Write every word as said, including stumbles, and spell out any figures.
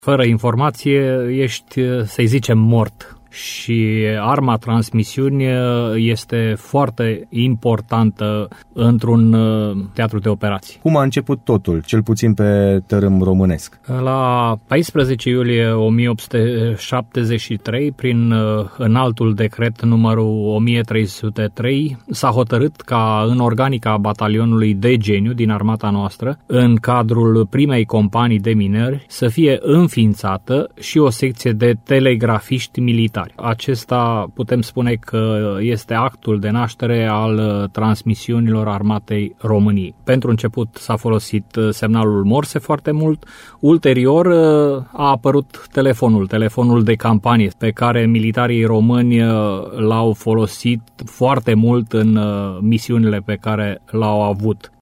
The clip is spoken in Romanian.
Fără informație ești, să-i zicem, mort. Și arma transmisiuni este foarte importantă într-un teatru de operații. Cum a început totul, cel puțin pe tărâm românesc? La paisprezece iulie o mie opt sute șaptezeci și trei, prin înaltul decret numărul o mie trei sute trei, s-a hotărât ca în organica batalionului de Geniu din armata noastră, în cadrul primei companii de mineri, să fie înființată și o secție de telegrafiști militari. Acesta putem spune că este actul de naștere al transmisiunilor armatei României. Pentru început s-a folosit semnalul Morse foarte mult, ulterior a apărut telefonul, telefonul de campanie, pe care militarii români l-au folosit foarte mult în misiunile pe care l-au avut.